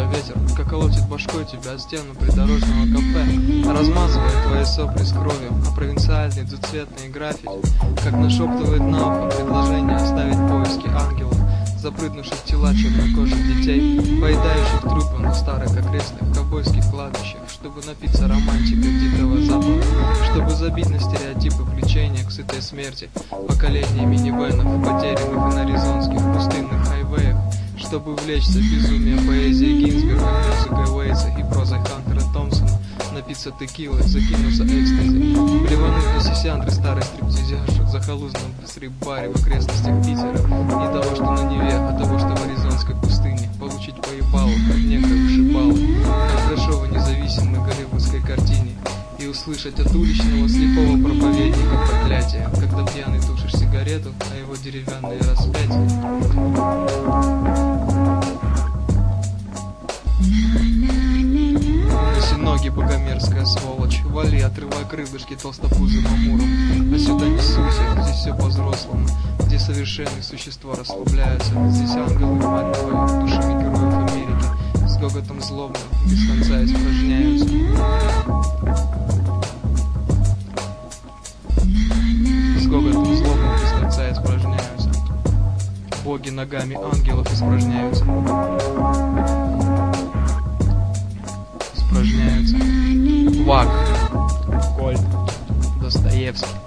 тебя ветер, как колотит башкой тебя о стену придорожного кафе, размазывает твои сопли с кровью, а провинциальные двуцветные граффити, как нашептывает на ухо предложение оставить поиски ангелов, запрыгнувших в тела чернокожих детей, поедающих трупы на старых окрестных ковбойских кладбищах, чтобы напиться романтикой Дикого Запада, чтобы забить на стереотипы влечения к сытой смерти, поколение минивенов, потерянных на аризонских пустынных хайвеях, чтобы увлечься безумием поэзии Гинзберга, музыкой Уэйтса и прозой Хантера Томпсона, напиться текилой, закинуться экстази, блевануть на сисяндры старой стриптизерши в захолустном стрип-баре в окрестностях Питера, не того, что на Неве, а того, что в аризонской пустыне, получить поебалу, как негры вышибалы, как дешевой независимой голливудской картине, и услышать от уличного слепого проповедника проклятие, когда пьяный тушишь сигарету, а его деревянные распятия. Ноги, богомерзкая сволочь, вали, отрывай крылышки толстопузым амуром. А сюда не суйся, здесь все по-взрослому, где совершенные существа расслабляются, здесь ангелы, мать твою, душами героев Америки, с гоготом злобным, без конца испражняются. С гоготом злобным, без конца испражняются. Боги ногами ангелов испражняются. Упражняются. Вак. Коль. Достоевский.